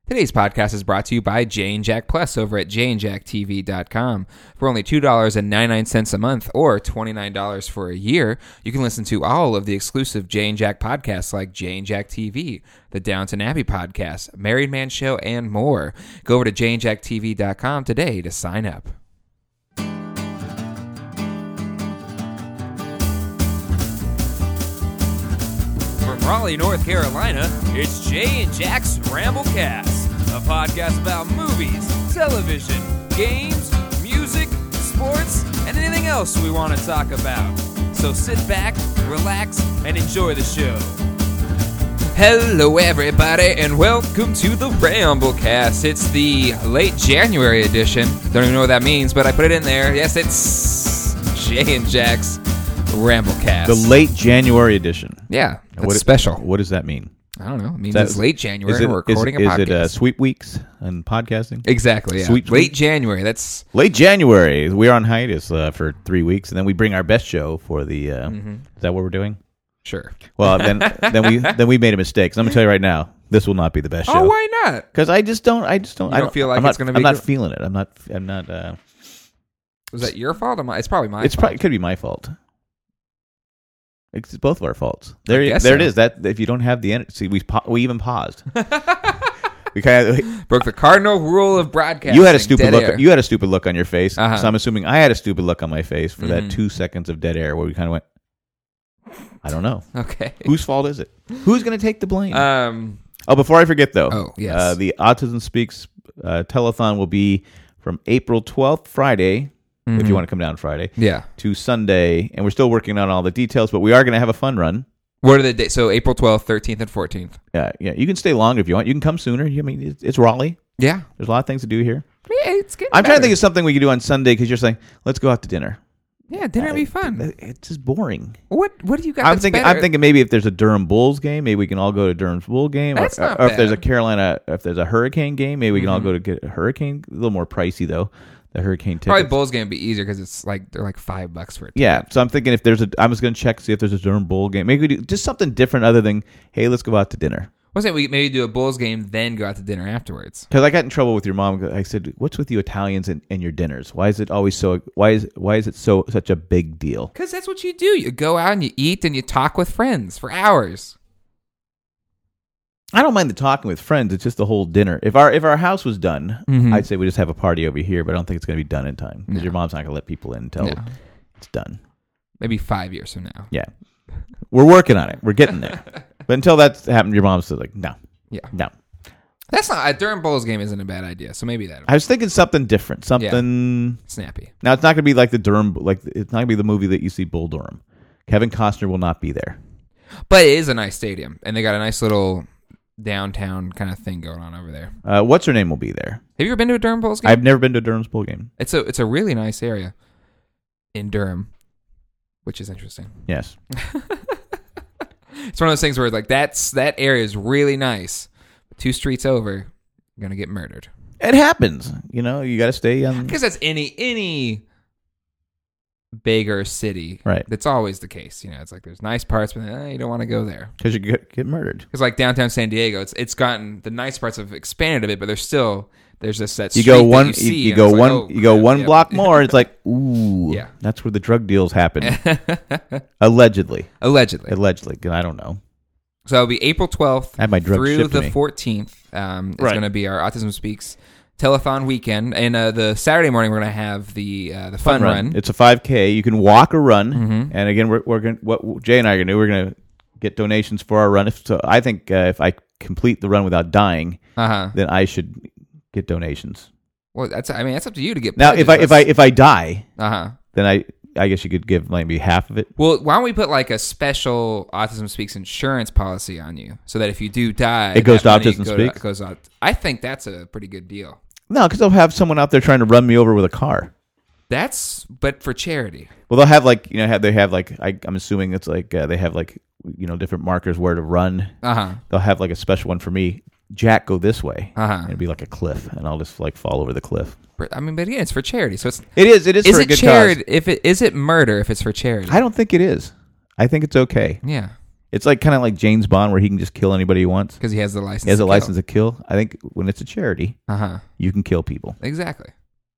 Today's podcast is brought to you by Jay and Jack Plus over at jayandjacktv.com. For only $2.99 a month or $29 for a year, you can listen to all of the exclusive Jay and Jack podcasts like Jay and Jack TV, the Downton Abbey podcast, Married Man Show, and more. Go over to jayandjacktv.com today to sign up. From Raleigh, North Carolina, it's Jay and Jack's Ramblecast, a podcast about movies, television, games, music, sports, and anything else we want to talk about. So sit back, relax, and enjoy the show. Hello, everybody, and welcome to the Ramblecast. It's the late January edition. Don't even know what that means, but I put it in there. Yes, it's Jay and Jack's Ramblecast. The late January edition. Yeah, that's special. What does that mean? I don't know. It means it's late January and we're recording a podcast. Is it sweep weeks and podcasting? Exactly, yeah. Late January. That's late January. We're on hiatus for 3 weeks, and then we bring our best show for the... Is that what we're doing? Sure. Well, then we made a mistake. So I'm going to tell you right now, this will not be the best show. Oh, why not? Because I just don't... You don't feel like it's going to be... I'm not feeling it. I'm not... Was that your fault? It's probably my fault. It could be my fault. It's both of our faults. There it is. That if you don't have the energy, see, we even paused. We kind of broke the cardinal rule of broadcasting. You had a stupid look. You had a stupid look on your face. Uh-huh. So I'm assuming I had a stupid look on my face for that 2 seconds of dead air where we kind of went. I don't know. Okay. Whose fault is it? Who's going to take the blame? Oh, before I forget though. Oh, yes. The Autism Speaks telethon will be from April 12th, Friday. If you want to come down Friday, to Sunday, and we're still working on all the details, but we are going to have a fun run. What are the dates? So April 12th, 13th, and 14th. Yeah. You can stay longer if you want. You can come sooner. I mean, it's Raleigh. Yeah, there's a lot of things to do here. Yeah, it's getting I'm trying to think of something we could do on Sunday because you're saying let's go out to dinner. Yeah, dinner would be fun. It's just boring. What do you got? I'm thinking maybe if there's a Durham Bulls game, maybe we can all go to Durham's Bull game. That's or not bad. If there's a Hurricane game, maybe we can all go to get a Hurricane. A little more pricey though. The Hurricane tickets. Probably Bulls game would be easier because it's like they're like $5 for it. Yeah, so I'm thinking if there's I was going to check see if there's a Durham Bull game. Maybe we do just something different other than hey, let's go out to dinner. Wasn't it we maybe do a Bulls game then go out to dinner afterwards? Because I got in trouble with your mom. I said, "What's with you Italians and your dinners? Why is it always so? Why is it such a big deal?" Because that's what you do. You go out and you eat and you talk with friends for hours. I don't mind the talking with friends. It's just the whole dinner. If our house was done, I'd say we just have a party over here. But I don't think it's going to be done in time because your mom's not going to let people in until it's done. Maybe 5 years from now. Yeah, we're working on it. We're getting there. But until that's happened, your mom's still like, no, no. That's not a Durham Bulls game. Isn't a bad idea. So maybe that. I was thinking something different, something snappy. Now it's not going to be like the Durham. Like it's not going to be the movie that you see Bull Durham. Kevin Costner will not be there. But it is a nice stadium, and they got a nice little downtown kind of thing going on over there. What's her name will be there. Have you ever been to a Durham Bulls game? I've never been to a Durham's Bull game. It's a really nice area in Durham, which is interesting. Yes. It's one of those things where like that area is really nice. 2 streets over, you're gonna get murdered. It happens. You got to stay on. Because that's any bigger city. Right. That's always the case. It's like there's nice parts, but you don't want to go there. Because you get murdered. Because like downtown San Diego, it's gotten, the nice parts have expanded a bit, but there's just that street you go one, that you see, you go one, you go one block more. It's like, ooh, yeah, that's where the drug deals happen. Allegedly. I don't know. So it'll be April 12th through the 14th. It's going to be our Autism Speaks telethon weekend, and the Saturday morning we're going to have the fun run. It's a 5K. You can walk or run, and again, we're going. What Jay and I are going to do, we're going to get donations for our run. I think if I complete the run without dying, then I should get donations. Well, that's up to you to get. Now, if I die, then I guess you could give maybe half of it. Well, why don't we put like a special Autism Speaks insurance policy on you, so that if you do die, it goes to Autism Speaks. Goes out. I think that's a pretty good deal. No, because they'll have someone out there trying to run me over with a car. But for charity. Well, they'll have like I'm assuming it's like they have like different markers where to run. They'll have like a special one for me. Jack, go this way. And it'd be like a cliff, and I'll just like fall over the cliff. But again, it's for charity, so it is for a good cause. Is it murder if it's for charity? I don't think it is. I think it's okay. Yeah. It's like kind of like James Bond, where he can just kill anybody he wants because he has the license. He has a license to kill. I think when it's a charity, you can kill people. Exactly.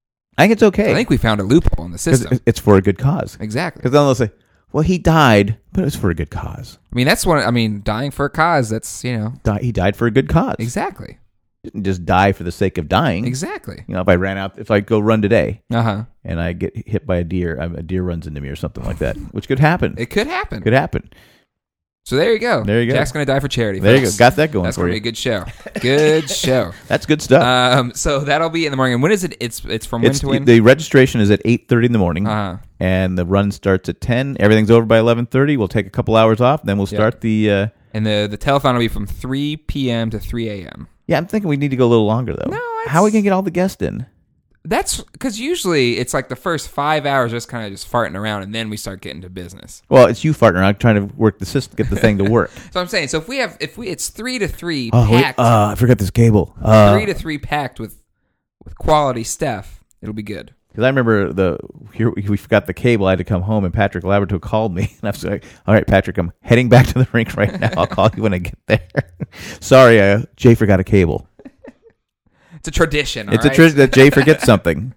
I think it's okay. I think we found a loophole in the system. It's for a good cause. Exactly. Because then they'll say, "Well, he died, but it's for a good cause." I mean, that's one. I mean, dying for a cause. That's he died for a good cause. Exactly. Didn't just die for the sake of dying. Exactly. If I go run today, and I get hit by a deer runs into me or something like that, which could happen. It could happen. Could happen. So there you go. There you go. Jack's going to die for charity. There you go. Got that going That's for you. That's going to be a good show. Good show. That's good stuff. So that'll be in the morning. And when is it? It's from when to when? The registration is at 8:30 in the morning, and the run starts at 10. Everything's over by 11:30. We'll take a couple hours off, then we'll start the. And the telethon will be from 3 p.m. to 3 a.m. Yeah, I'm thinking we need to go a little longer though. No, how are we gonna get all the guests in? That's because usually it's like the first 5 hours just kind of just farting around, and then we start getting to business. Well, it's you farting around trying to work the system, get the thing to work. So I'm saying, so if it's 3 to 3 packed. I forgot this cable. 3 to 3 packed with quality stuff, it'll be good. Because I remember we forgot the cable. I had to come home, and Patrick Laboratory called me, and I was like, "All right, Patrick, I'm heading back to the rink right now. I'll call you when I get there." Sorry, Jay forgot a cable. It's a tradition. It's a tradition that Jay forgets something.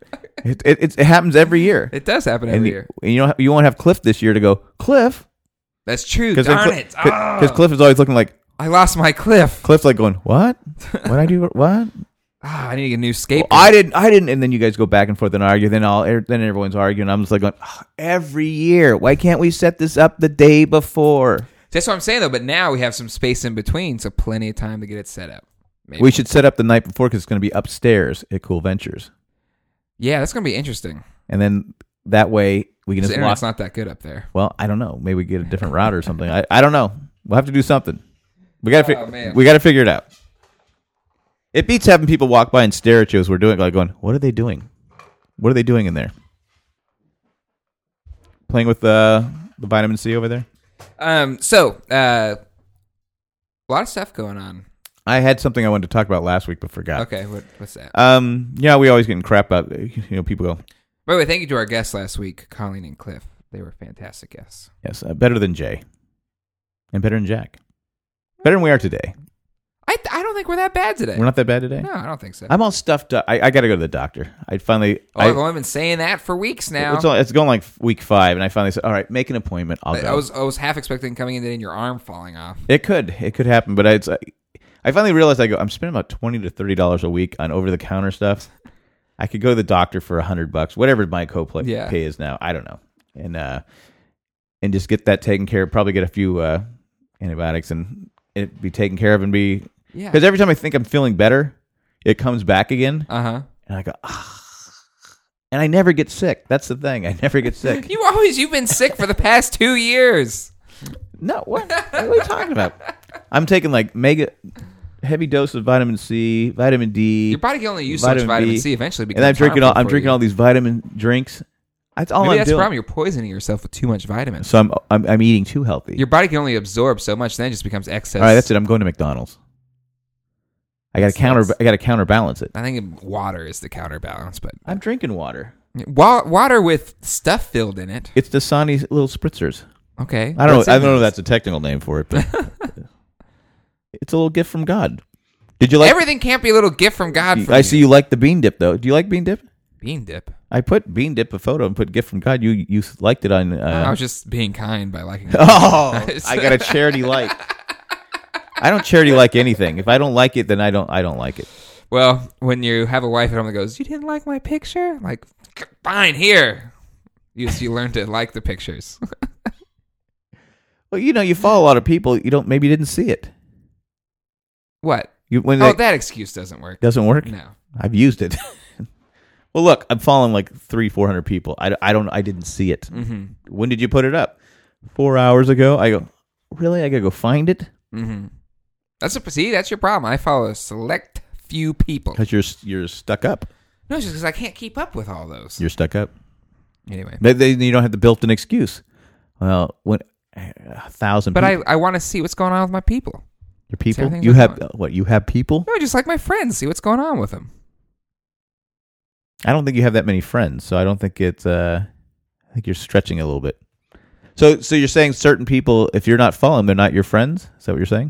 It happens every year. It does happen every year. And you won't have Cliff this year to go, Cliff. That's true. Darn it. Because Cliff is always looking like, I lost my Cliff. Cliff's like going, what? What I do? What? I need to get a new scapegoat. Well, I didn't. And then you guys go back and forth and argue. Then everyone's arguing. I'm just like going, every year. Why can't we set this up the day before? That's what I'm saying though. But now we have some space in between, so plenty of time to get it set up. Maybe. We should set up the night before because it's going to be upstairs at Cool Ventures. Yeah, that's going to be interesting. And then that way we can just the internet's not that good up there. Well, I don't know. Maybe we get a different router or something. I don't know. We'll have to do something. We got to figure it out. It beats having people walk by and stare at you as we're doing, like going, "What are they doing? What are they doing in there? Playing with the vitamin C over there?" So a lot of stuff going on. I had something I wanted to talk about last week, but forgot. Okay, what's that? Yeah, we always get crap about. People go. By the way, thank you to our guests last week, Colleen and Cliff. They were fantastic guests. Yes, better than Jay, and better than Jack. Better than we are today. I don't think we're that bad today. We're not that bad today? No, I don't think so. I'm all stuffed up. I got to go to the doctor. I've only been saying that for weeks now. It's going like week 5, and I finally said, all right, make an appointment. I'll go. I was half expecting coming in and your arm falling off. It could happen, but I finally realized I'm spending about $20 to $30 a week on over-the-counter stuff. I could go to the doctor for $100, whatever my pay is now. I don't know. And just get that taken care of, probably get a few antibiotics and it be taken care of and be... Yeah. Because every time I think I'm feeling better, it comes back again. And I go, and I never get sick. That's the thing. I never get sick. You've been sick for the past 2 years. No, what are you talking about? I'm taking like mega heavy dose of vitamin C, vitamin D. Your body can only use so much vitamin C eventually. And I'm drinking all these vitamin drinks. That's all Maybe I'm that's doing. the problem. You're poisoning yourself with too much vitamins. So I'm eating too healthy. Your body can only absorb so much, then it just becomes excess. All right, that's it. I'm going to McDonald's. I got to counterbalance it. I think water is the counterbalance, but I'm drinking water. Water with stuff filled in it. It's Dasani little spritzers. Okay. I don't know if that's a technical name for it, but it's a little gift from God. Did you like everything? Can't be a little gift from God. I see you like the bean dip though. Do you like bean dip? Bean dip. I put bean dip a photo and put gift from God. You liked it on. I was just being kind by liking it. Oh, I got a charity like. I don't charity like anything. If I don't like it, then I don't like it. Well, when you have a wife at home that goes, "You didn't like my picture?" Like, fine, here. You learn to like the pictures. Well, you follow a lot of people. You didn't see it. What? That excuse doesn't work. Doesn't work? No. I've used it. Well, look, I'm following like 300-400 people. I didn't see it. Mm-hmm. When did you put it up? 4 hours ago. I go, really? I gotta go find it. Mm-hmm. That's your problem. I follow a select few people. Because you're stuck up. No, it's just because I can't keep up with all those. You're stuck up. Anyway, you don't have the built-in excuse. Well, when 1,000. But I want to see what's going on with my people. Your people? You have what? You have people? No, just like my friends. See what's going on with them. I don't think you have that many friends, so I don't think it's. I think you're stretching a little bit. So you're saying certain people, if you're not following, they're not your friends? Is that what you're saying?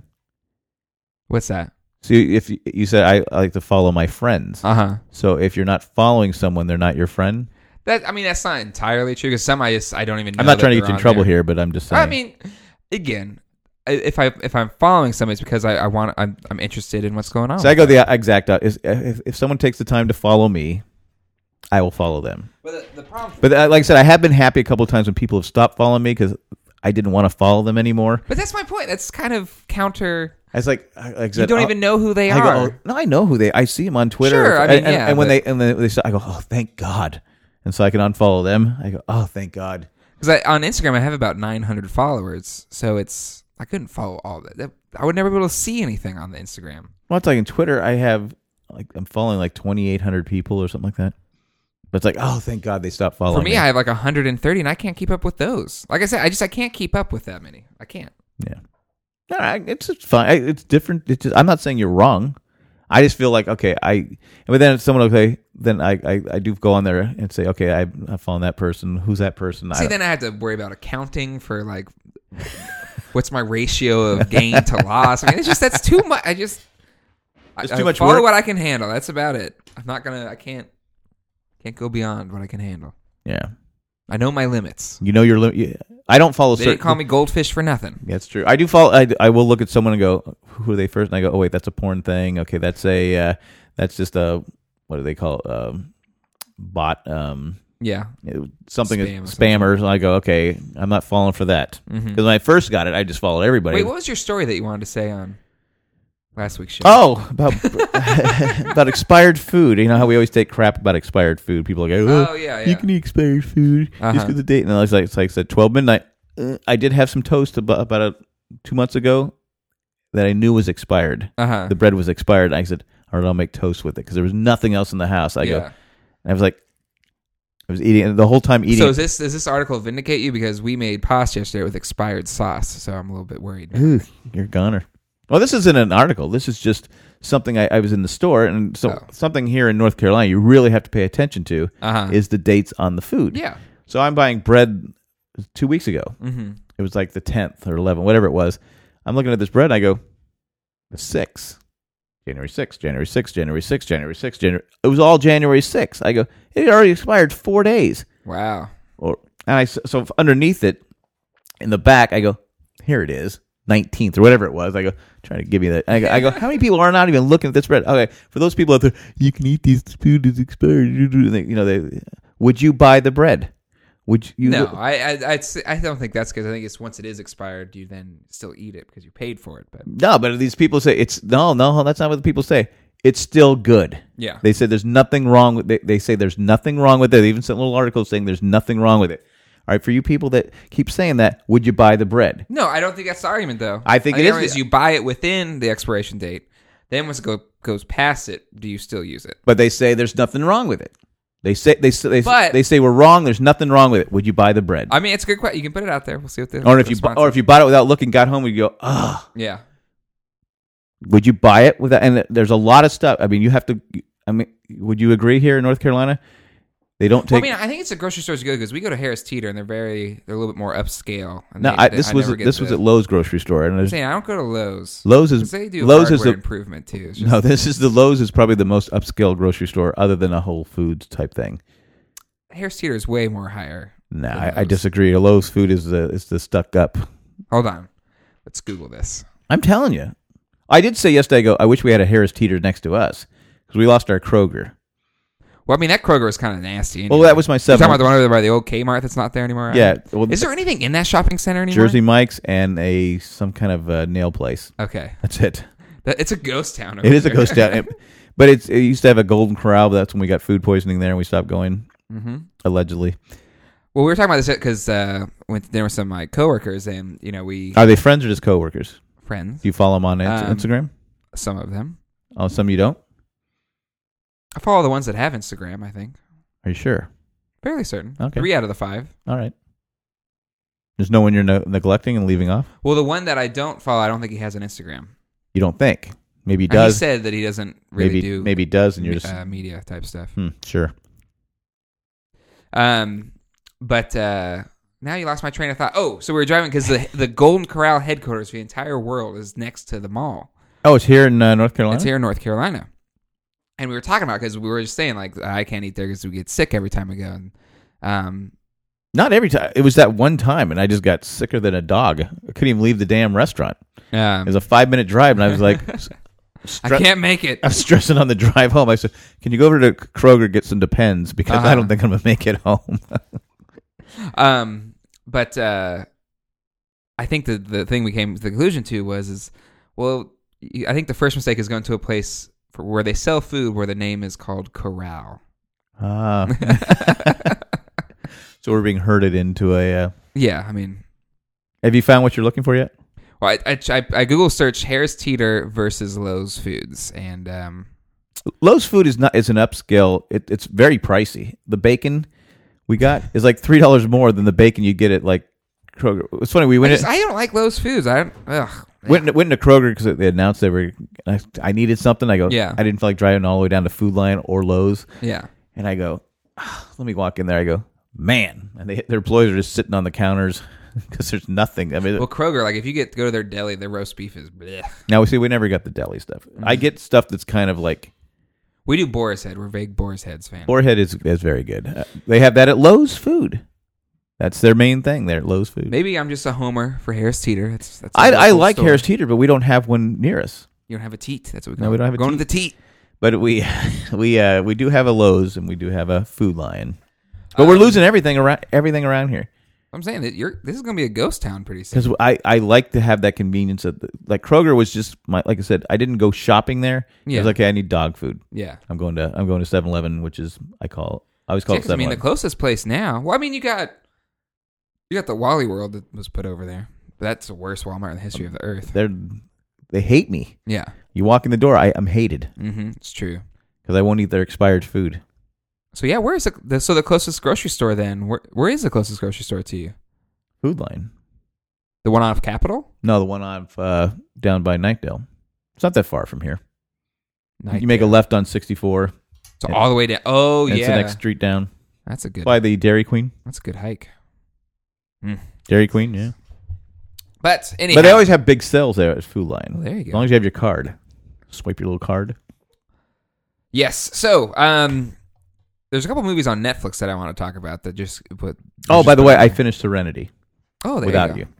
What's that? So if you said I like to follow my friends, so if you're not following someone, they're not your friend. That's not entirely true because some I don't even know. I'm not trying to get you in trouble here, but I'm just saying. I mean, again, if I'm following somebody, it's because I'm interested in what's going on. So I go the exact. If someone takes the time to follow me, I will follow them. But the problem. But like I said, I have been happy a couple of times when people have stopped following me because I didn't want to follow them anymore. But that's my point. That's kind of counter. It's like you don't even know who they are. No, I know who they. I see them on Twitter. Sure, and when they say, I go, oh, thank God, and so I can unfollow them. I go, oh, thank God. Because on Instagram I have about 900 followers, so I couldn't follow all that. I would never be able to see anything on the Instagram. Well, it's like in Twitter, I'm following like 2,800 people or something like that. But it's like, oh, thank God they stopped following me. For me, I have like 130, and I can't keep up with those. Like I said, I can't keep up with that many. I can't. Yeah. No, it's fine. It's different. I'm not saying you're wrong. I just feel like, okay, but then if someone, okay, then I do go on there and say, okay, I'm following that person. Who's that person? See, then I have to worry about accounting for like, what's my ratio of gain to loss? I mean, that's too much. It's too much follow work. what I can handle. That's about it. I can't go beyond what I can handle. Yeah. I know my limits. You know your limit. I don't follow. They didn't call me goldfish for nothing. That's true. I do follow. I will look at someone and go, "Who are they first?" And I go, "Oh wait, that's a porn thing. Okay, that's just a what do they call it? Bot? Yeah, something spammers." And I go, "Okay, I'm not falling for that." Because when I first got it, I just followed everybody. Wait, what was your story that you wanted to say on last week's show? Oh, about expired food. You know how we always take crap about expired food. People are like, "Oh, yeah, you can eat expired food just because the date." And I was like, it's like I said, 12 midnight. I did have some toast about 2 months ago that I knew was expired. The bread was expired. I said, "All right, I'll make toast with it," because there was nothing else in the house. I was like, I was eating the whole time. So does this article vindicate you? Because we made pasta yesterday with expired sauce, so I'm a little bit worried. You're a goner. Well, this isn't an article. This is just something I was in the store, and something here in North Carolina you really have to pay attention to is the dates on the food. Yeah. So I'm buying bread 2 weeks ago. It was like the 10th or 11th, whatever it was. I'm looking at this bread, and I go, the 6th. January 6th, January 6th, January 6th, January 6th, January. It was all January 6th. I go, it had already expired 4 days. Wow. So underneath it, in the back, I go, here it is. 19th or whatever it was. I go, trying to give you that. I go, how many people are not even looking at this bread? Okay, for those people out there, you can eat these food is expired. Would you buy the bread? Would you? No, I don't think that's because I think it's once it is expired, you then still eat it because you paid for it. But no, but these people say it's no, that's not what the people say. It's still good. Yeah, they say there's nothing wrong with it. They say there's nothing wrong with it. They even sent little articles saying there's nothing wrong with it. All right, for you people that keep saying that, would you buy the bread? No, I don't think that's the argument, though. I think it is. You buy it within the expiration date. Then once it goes past it, do you still use it? But they say there's nothing wrong with it. They say we're wrong. There's nothing wrong with it. Would you buy the bread? I mean, it's a good question. You can put it out there. We'll see what the or if you bought it without looking, got home, would you go, yeah. Would you buy it without? And there's a lot of stuff. I mean, you have to. I mean, would you agree here in North Carolina? They don't take. Well, I think it's the grocery stores good because we go to Harris Teeter and they're a little bit more upscale. No, this was at Lowe's grocery store, and I don't go to Lowe's. Lowe's is the improvement too. No, this is the Lowe's is probably the most upscale grocery store other than a Whole Foods type thing. Harris Teeter is way more higher. No, I disagree. A Lowe's food is the stuck up. Hold on, let's Google this. I'm telling you, I did say yesterday. I wish we had a Harris Teeter next to us because we lost our Kroger. Well, I mean, that Kroger is kind of nasty. Anyway. Well, that was my 7. You're talking about the one over by the old Kmart that's not there anymore? Yeah. Well, is there anything in that shopping center anymore? Jersey Mike's and some kind of nail place. Okay. That's it. It's a ghost town. It is a ghost town. But it used to have a Golden Corral, but that's when we got food poisoning there and we stopped going, allegedly. Well, we were talking about this because went to dinner with some of my coworkers, and, we... Are they friends or just coworkers? Friends. Do you follow them on Instagram? Some of them. Oh, some you don't? I follow the ones that have Instagram, I think. Are you sure? Fairly certain. Okay. 3 out of the 5. All right. There's no one you're neglecting and leaving off? Well, the one that I don't follow, I don't think he has an Instagram. You don't think? Maybe he does. He said that he doesn't really do... Maybe he does, and you're just... media type stuff. Sure. But no, Now you lost my train of thought. Oh, so we were driving because the Golden Corral headquarters for the entire world is next to the mall. Oh, it's here in North Carolina? It's here in North Carolina. And we were talking about because we were just saying, like, I can't eat there because we get sick every time we go. And, not every time. It was that one time, and I just got sicker than a dog. I couldn't even leave the damn restaurant. It was a 5-minute drive, and I was like... I can't make it. I was stressing on the drive home. I said, can you go over to Kroger get some Depends? Because I don't think I'm going to make it home. But I think the thing we came to the conclusion to was, I think the first mistake is going to a place where they sell food where the name is called Corral. So we're being herded into a... Yeah, I mean... Have you found what you're looking for yet? Well, I Google search Harris Teeter versus Lowe's Foods, and... Lowe's Food is an upscale. It's very pricey. The bacon we got is like $3 more than the bacon you get at like Kroger. It's funny. We went. I don't like Lowe's Foods. Went into Kroger because they announced they were. I needed something. I go. Yeah. I didn't feel like driving all the way down to Food Lion or Lowe's. Yeah. And I go, let me walk in there. I go, man, and their employees are just sitting on the counters because there's nothing. I mean, well, Kroger, like if you go to their deli, their roast beef is. Bleh. Now we never got the deli stuff. Mm-hmm. I get stuff that's kind of like. We do Boar's Head. We're big Boar's Heads fans. Boar's Head is very good. They have that at Lowe's Food. That's their main thing there at Lowe's Food. Maybe I'm just a homer for Harris Teeter. That's I like store. Harris Teeter, but we don't have one near us. You don't have a teat. That's what we call it. No, we don't have a Going teat. to the teat. But we do have a Lowe's and we do have a Food Lion. But we're losing everything around here. I'm saying that this is going to be a ghost town pretty soon. Because I like to have that convenience. Like Kroger was just like I said, I didn't go shopping there. Yeah. I was like, okay, I need dog food. Yeah. I'm going to 7-Eleven, which is I always call it 7-Eleven. I mean, the closest place now. Well, I mean, you got the Wally World that was put over there. But that's the worst Walmart in the history of the earth. They hate me. Yeah. You walk in the door, I'm hated. Mm-hmm. It's true. Because I won't eat their expired food. So yeah, where is the closest grocery store then? Where is the closest grocery store to you? Food Lion. The one off Capitol? No, the one off down by Knightdale. It's not that far from here. Knightdale. You make a left on 64. So all the way down. Oh, yeah. It's the next street down. That's a good. By the Dairy Queen. That's a good hike. Dairy Queen, yeah. But anyhow. But they always have big sales there at Food Lion. Well, there you go. As long as you have your card. Swipe your little card. Yes. So, there's a couple movies on Netflix that I want to talk about that just put. Oh, by the way, I finished Serenity. Oh, there without you.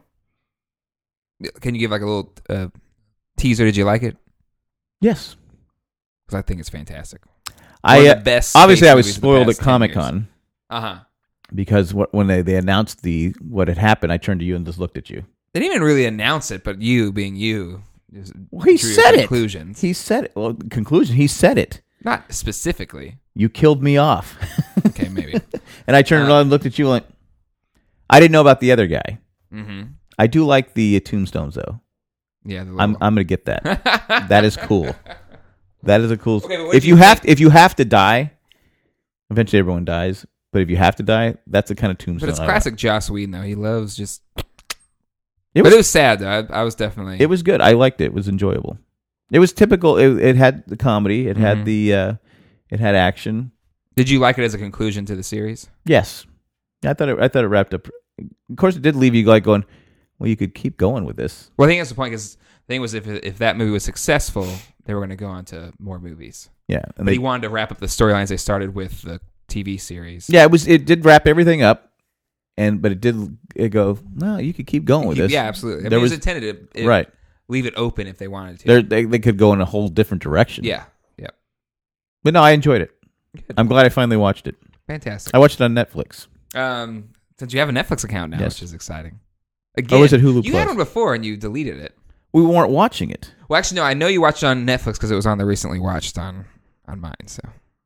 Can you give like a little teaser? Did you like it? Yes, because I think it's fantastic. The best. Obviously, I was spoiled at Comic-Con. Because when they announced what had happened, I turned to you and just looked at you. They didn't even really announce it, but you being you, he said it. Conclusions. He said it. Well, conclusion. He said it. Not specifically. You killed me off. Okay, maybe. And I turned around and looked at you like, I didn't know about the other guy. Mm-hmm. I do like the tombstones though. Yeah, I'm gonna get that. That is cool. That is a cool. Okay, if you have to die, eventually everyone dies. But if you have to die, that's the kind of tombstone. But it's classic Joss Whedon though. He loves just. It was sad though. I was definitely. It was good. I liked it. It was enjoyable. It was typical. It had the comedy. It had it had action. Did you like it as a conclusion to the series? Yes, I thought it wrapped up. Of course, it did leave you like going, well, you could keep going with this. Well, I think that's the point. Because the thing was, if that movie was successful, they were going to go on to more movies. Yeah, but he wanted to wrap up the storylines they started with the TV series. Yeah, it did wrap everything up, but it did go. No, you could keep going with this. Yeah, absolutely. I mean, it was intended to right. Leave it open if they wanted to. They could go in a whole different direction. Yeah. But no, I enjoyed it. Good. I'm glad I finally watched it. Fantastic. I watched it on Netflix. Since you have a Netflix account now, which is exciting. Again, or is it Hulu Plus? You had one before and you deleted it. We weren't watching it. Well, actually, no. I know you watched it on Netflix because it was on the recently watched on mine. So.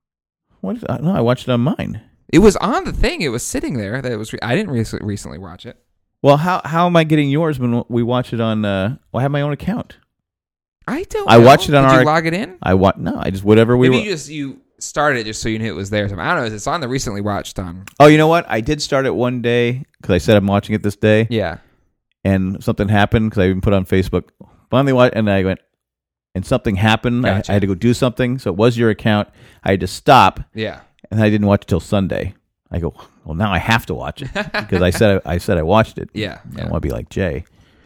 No, I watched it on mine. It was on the thing. It was sitting there. I didn't recently watch it. Well, how am I getting yours when we watch it on? I have my own account. I don't. I watched it on Did our. You log it in? I just whatever we. Maybe you started it just so you knew it was there. I don't know. It's on the recently watched on. Oh, you know what? I did start it one day because I said I'm watching it this day. Yeah. And something happened because I even put on Facebook. Finally, watched, and I went, and something happened. Gotcha. I had to go do something. So it was your account. I had to stop. Yeah. And I didn't watch it till Sunday. I go, Well, now I have to watch it because I said I watched it. Yeah. I don't want to be like Jay.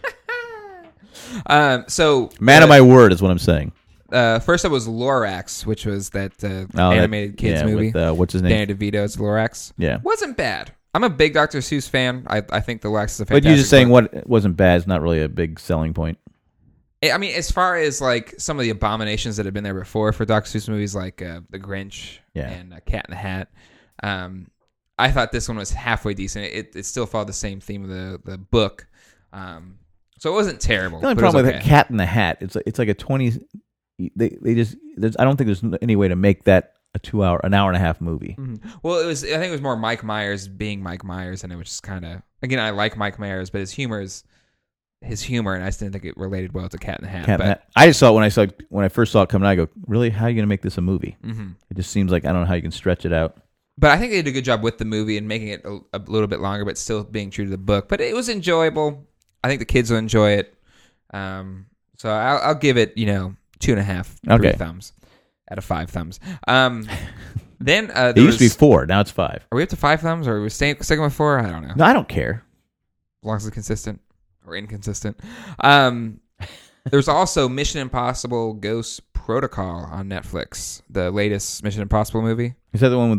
So man of my word is what I'm saying. First up was Lorax, which was that animated kids movie. With, what's his name? Danny DeVito's Lorax. Yeah. Wasn't bad. I'm a big Dr. Seuss fan. I think the Lorax is a fantastic But you're just saying book. what wasn't bad is not really a big selling point. I mean, as far as like some of the abominations that have been there before for Dr. Seuss movies, like The Grinch and Cat in the Hat, I thought this one was halfway decent. It still followed the same theme of the book, so it wasn't terrible. The only problem with Cat in the Hat, it's like a 20. They just I don't think there's any way to make that an hour and a half movie. Mm-hmm. Well, I think it was more Mike Myers being Mike Myers, and it was just kind of, again, I like Mike Myers, but his humor, and I just didn't think it related well to Cat in the Hat. I just saw it when I first saw it coming out. I go, really? How are you going to make this a movie? Mm-hmm. It just seems like I don't know how you can stretch it out. But I think they did a good job with the movie and making it a little bit longer, but still being true to the book. But it was enjoyable. I think the kids will enjoy it. So I'll give it, 2.5, 3 thumbs out of 5 thumbs. Then it used to be 4. Now it's 5. Are we up to 5 thumbs, or are we sticking with 4? I don't know. No, I don't care. As long as it's consistent or inconsistent. There's also Mission Impossible Ghost Protocol on Netflix, the latest Mission Impossible movie. Is that the one with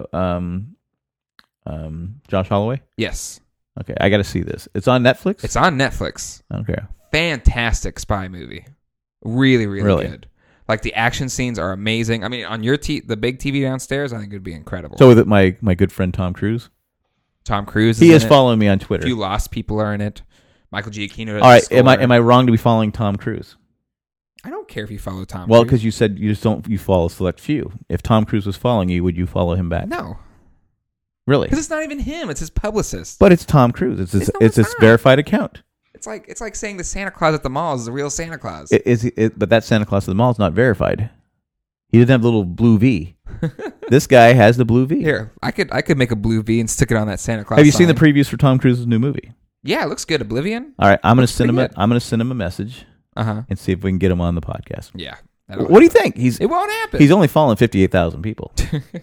Josh Holloway? Yes. Okay, I got to see this. It's on Netflix? It's on Netflix. Okay. Fantastic spy movie. Really, really good. Like, the action scenes are amazing. I mean, on your the big TV downstairs, I think it would be incredible. So with it, my good friend Tom Cruise? Tom Cruise He is following me on Twitter. A few Lost people are in it. Michael Giacchino. All right, am I wrong to be following Tom Cruise? I don't care if you follow Tom Cruise. Well, because you said you follow a select few. If Tom Cruise was following you, would you follow him back? No. Really? Because it's not even him. It's his publicist. But it's Tom Cruise. It's his verified account. It's like saying the Santa Claus at the mall is the real Santa Claus. But that Santa Claus at the mall is not verified. He doesn't have the little blue V. This guy has the blue V. Here, I could make a blue V and stick it on that Santa Claus. Have you seen the previews for Tom Cruise's new movie? Yeah, it looks good. Oblivion. All right, I'm gonna send him a message. And see if we can get him on the podcast. Yeah. What do you think? It won't happen. He's only following 58,000 people.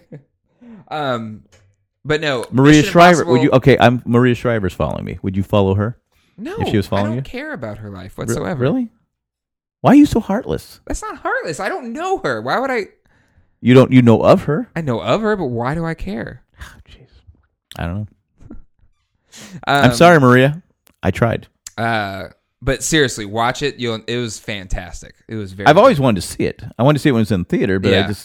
But no, Maria Shriver. Maria Shriver's following me. Would you follow her? No, if she was following I don't you? care about her life whatsoever. Really? Why are you so heartless? That's not heartless. I don't know her. Why would I? You know of her? I know of her, but why do I care? Oh, jeez. I don't know. I'm sorry, Maria. I tried. But seriously, watch it. It was fantastic. It was very. I've always wanted to see it. I wanted to see it when it was in theater, but I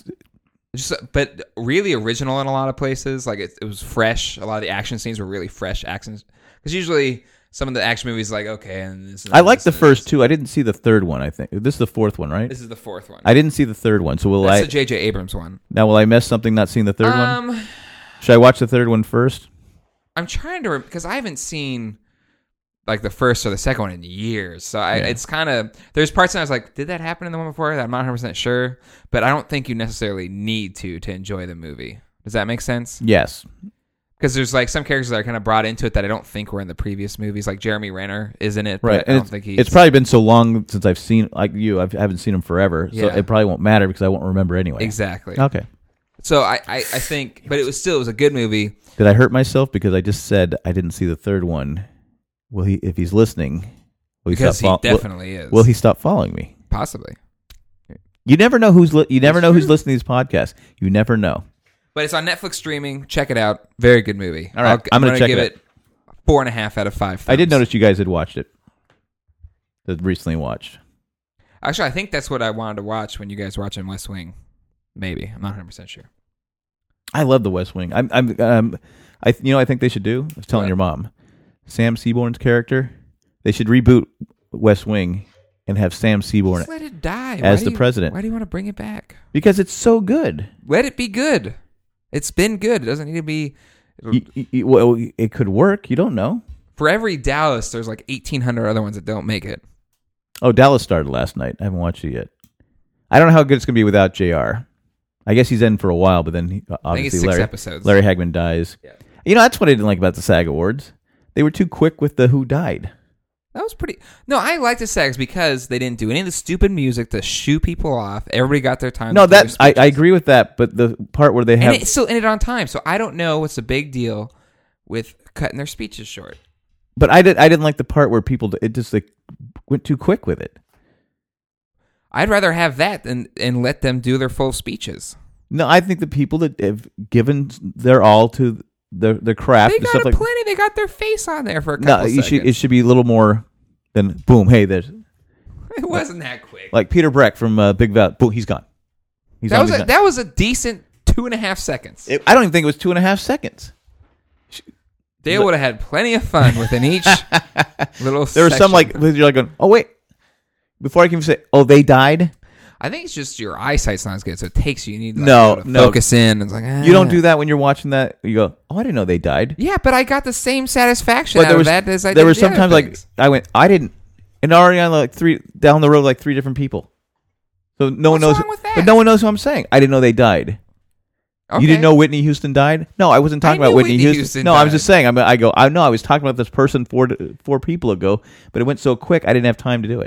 but really original in a lot of places. Like it was fresh. A lot of the action scenes were really fresh actions. Because usually some of the action movies, like I like the first two. I didn't see the third one. I think this is the fourth one, right? This is the fourth one. I didn't see the third one. So That's the J.J. Abrams one. Now, will I miss something not seeing the third one? Should I watch the third one first? I'm trying to because I haven't seen like the first or the second one in years. So it's kind of, there's parts that I was like, did that happen in the one before? I'm not 100% sure, but I don't think you necessarily need to enjoy the movie. Does that make sense? Yes. Because there's like some characters that are kind of brought into it that I don't think were in the previous movies. Like Jeremy Renner is in it, right? But I don't think he's... It's probably been so long since I've seen, like you, I haven't seen him forever, so it probably won't matter because I won't remember anyway. Exactly. Okay. So I think, but it was a good movie. Did I hurt myself because I just said I didn't see the third one? Will he, if he's listening, because he definitely is. Will he stop following me? Possibly. You never know who's who's listening to these podcasts. You never know. But it's on Netflix streaming. Check it out. Very good movie. All right, I'm going to give it 4.5 out of 5 thumbs. I did notice you guys had watched it. That recently watched. Actually, I think that's what I wanted to watch when you guys were watching West Wing. Maybe. I'm not 100% sure. I love the West Wing. I think they should do. I was telling your mom. Sam Seaborn's character, they should reboot West Wing and have Sam Seaborn just let it die as the president. Why do you want to bring it back? Because it's so good. Let it be good. It's been good. It doesn't need to be... Well, it could work. You don't know. For every Dallas, there's like 1,800 other ones that don't make it. Oh, Dallas started last night. I haven't watched it yet. I don't know how good it's going to be without JR. I guess he's in for a while, but then obviously I think it's 6 episodes. Larry Hagman dies. Yeah. That's what I didn't like about the SAG Awards. They were too quick with the who died. That was pretty... No, I like the SAGs because they didn't do any of the stupid music to shoo people off. Everybody got their time. No, I agree with that, but the part where they have... And it still ended on time, so I don't know what's the big deal with cutting their speeches short. But I didn't like the part where people it just like went too quick with it. I'd rather have that and let them do their full speeches. No, I think the people that have given their all to their craft, they and got stuff like plenty. They got their face on there for a couple seconds. It should be a little more than boom. Hey, there's. It wasn't that quick. Like Peter Breck from Big Valley. Boom, he's gone. That was a decent 2.5 seconds. I don't even think it was 2.5 seconds. They would have had plenty of fun within each little. There was some like you're like going, oh wait, before I can say, oh they died. I think it's just your eyesight's not as good, so it takes you. You need to focus in. It's like you don't do that when you're watching that. You go, oh I didn't know they died. Yeah, but I got the same satisfaction out of that as I did. There were sometimes like I went, I didn't, and already on like down the road like 3 different people. So no one knows. But no one knows who I'm saying. I didn't know they died. Okay. You didn't know Whitney Houston died? No, I wasn't talking about Whitney Houston. No, I was just saying. I know I was talking about this person four people ago, but it went so quick I didn't have time to do it.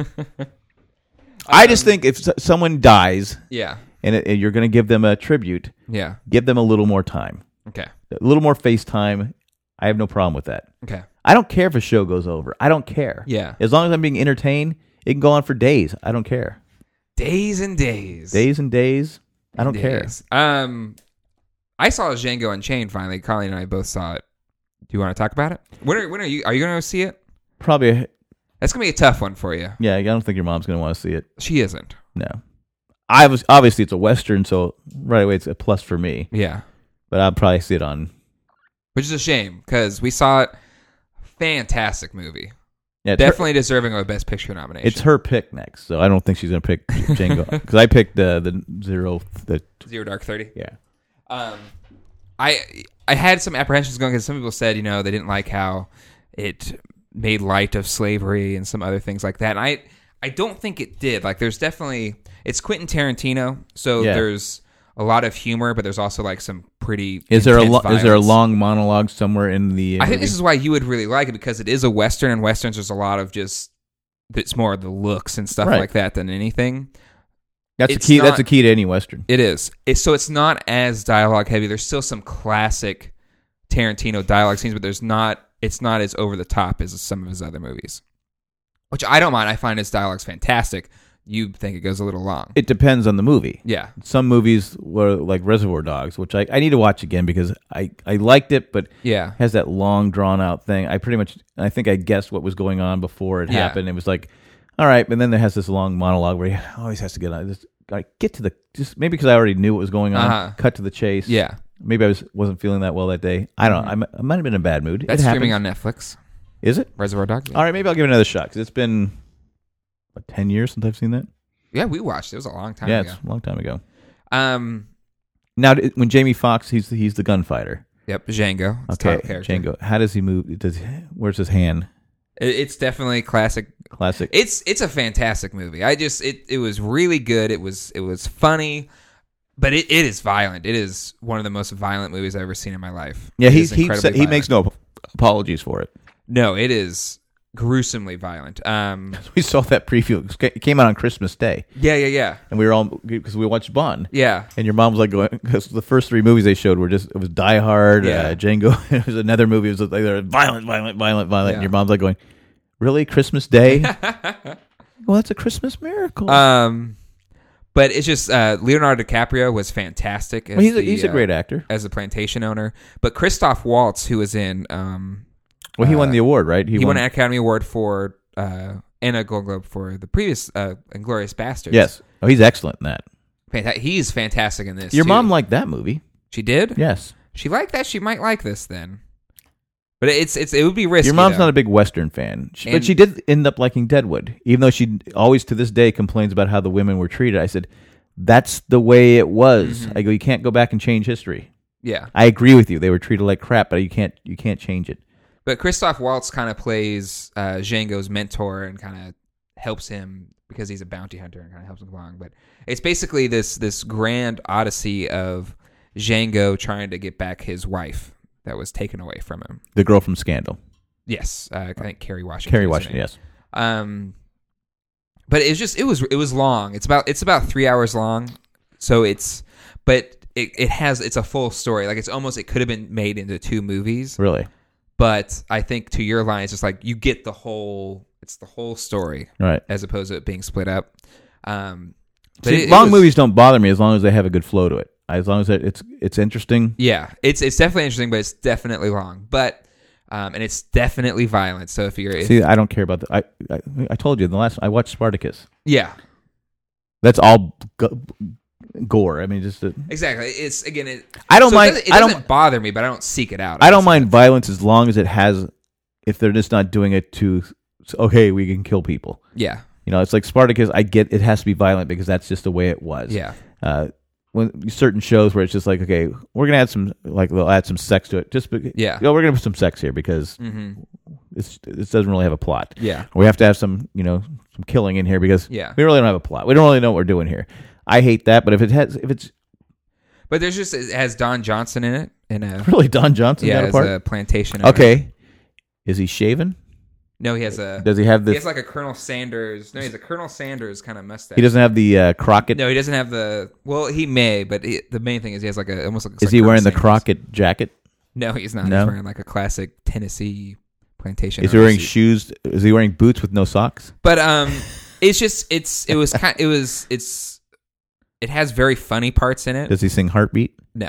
I just think if someone dies, and you're going to give them a tribute, give them a little more time. Okay, a little more face time. I have no problem with that. Okay, I don't care if a show goes over. I don't care. Yeah, as long as I'm being entertained, it can go on for days. I don't care. Days and days. Days and days. I don't care. I saw Django Unchained finally. Colleen and I both saw it. Do you want to talk about it? When are you going to see it? Probably. That's going to be a tough one for you. Yeah, I don't think your mom's going to want to see it. She isn't. No. Obviously, it's a Western, so right away it's a plus for me. Yeah. But I'll probably see it on. Which is a shame, because we saw it. Fantastic movie. Yeah, definitely deserving of a Best Picture nomination. It's her pick next, so I don't think she's going to pick Django. Because I picked the Zero Dark 30? Yeah. I had some apprehensions going, because some people said, they didn't like how it made light of slavery and some other things like that. And I don't think it did. Like, there's definitely... It's Quentin Tarantino, so there's a lot of humor, but there's also like some pretty... Is there a long monologue somewhere in the movie? I think this is why you would really like it, because it is a Western, and Westerns there's a lot of just... It's more of the looks and stuff like that than anything. That's the key. That's the key to any Western. It is. So it's not as dialogue heavy. There's still some classic Tarantino dialogue scenes, but it's not as over the top as some of his other movies, which I don't mind. I find his dialogue's fantastic. You think it goes a little long. It depends on the movie. Yeah. Some movies were like Reservoir Dogs, which I need to watch again because I liked it, but it has that long drawn out thing. I think I guessed what was going on before it happened. It was like, all right, but then there has this long monologue where he always has to get to the just maybe because I already knew what was going on. Cut to the chase. Yeah. Maybe I wasn't feeling that well that day. I don't know. I might have been in a bad mood. That's streaming on Netflix. Is it? Reservoir Dogs. Yeah. All right, maybe I'll give it another shot because it's been 10 years since I've seen that. Yeah, we watched it. It was a long time ago. Yeah, it's a long time ago. Now, when Jamie Foxx, he's the gunfighter. Yep, Django. Okay, Django. How does he move? Where's his hand? It's definitely classic. Classic. It's a fantastic movie. It was really good. It was funny, but it is violent. It is one of the most violent movies I've ever seen in my life. Yeah, he makes no apologies for it. No, it is gruesomely violent. We saw that preview. It came out on Christmas Day. Yeah. And we were all because we watched Bond. Yeah. And your mom was like going because the first 3 movies they showed were it was Die Hard, Django. It was another movie. It was like violent. Yeah. And your mom's like going, really, Christmas Day? Well, that's a Christmas miracle. But it's just Leonardo DiCaprio was fantastic. He's a great actor as a plantation owner. But Christoph Waltz, who was in. Well, he won the award, right? He won an Academy Award for and a Gold Globe for the previous Inglourious Basterds. Yes. Oh, he's excellent in that. He's fantastic in this. Your mom liked that movie. She did? Yes. She liked that. She might like this then. But it would be risky. Your mom's not a big Western fan. But she did end up liking Deadwood, even though she always to this day complains about how the women were treated. I said, that's the way it was. Mm-hmm. I go, you can't go back and change history. Yeah. I agree with you. They were treated like crap, but you can't change it. But Christoph Waltz kind of plays Django's mentor and kind of helps him because he's a bounty hunter and kind of helps him along. But it's basically this grand odyssey of Django trying to get back his wife that was taken away from him. The girl from Scandal. Yes, I think Kerry Washington. Kerry Washington, yes. But it was long. It's about 3 hours long. So but it's a full story. Like it could have been made into 2 movies. Really? But I think to your line, it's just like you get the whole story, right? As opposed to it being split up. See, long movies don't bother me as long as they have a good flow to it. As long as it's interesting. Yeah, it's definitely interesting, but it's definitely long. But and it's definitely violent. So I don't care about that. I told you I watched Spartacus. Yeah, that's all gore. I mean, just exactly. It's again. I don't mind. It doesn't bother me, but I don't seek it out. I don't mind violence as long as it has. If they're just not doing it to, okay, we can kill people. Yeah. It's like Spartacus. I get it has to be violent because that's just the way it was. Yeah. When certain shows where it's just like, okay, we're gonna add some, like they'll add some sex to it. Just we're gonna put some sex here because it doesn't really have a plot. Yeah. We have to have some some killing in here because we really don't have a plot. We don't really know what we're doing here. I hate that, but but it has Don Johnson in it. Really, Don Johnson? Yeah, as a plantation. Okay. Is he shaven? No, he has a... Does he have this... He has like a Colonel Sanders... No, he has a Colonel Sanders kind of mustache. He doesn't have the Crockett... No, he doesn't have the... Well, he may, but the main thing is he has like a... Almost like... Is he wearing the Crockett jacket? No, he's not. No? He's wearing like a classic Tennessee plantation. Is he wearing shoes? Is he wearing boots with no socks? But it's just... It has very funny parts in it. Does he sing Heartbeat? No.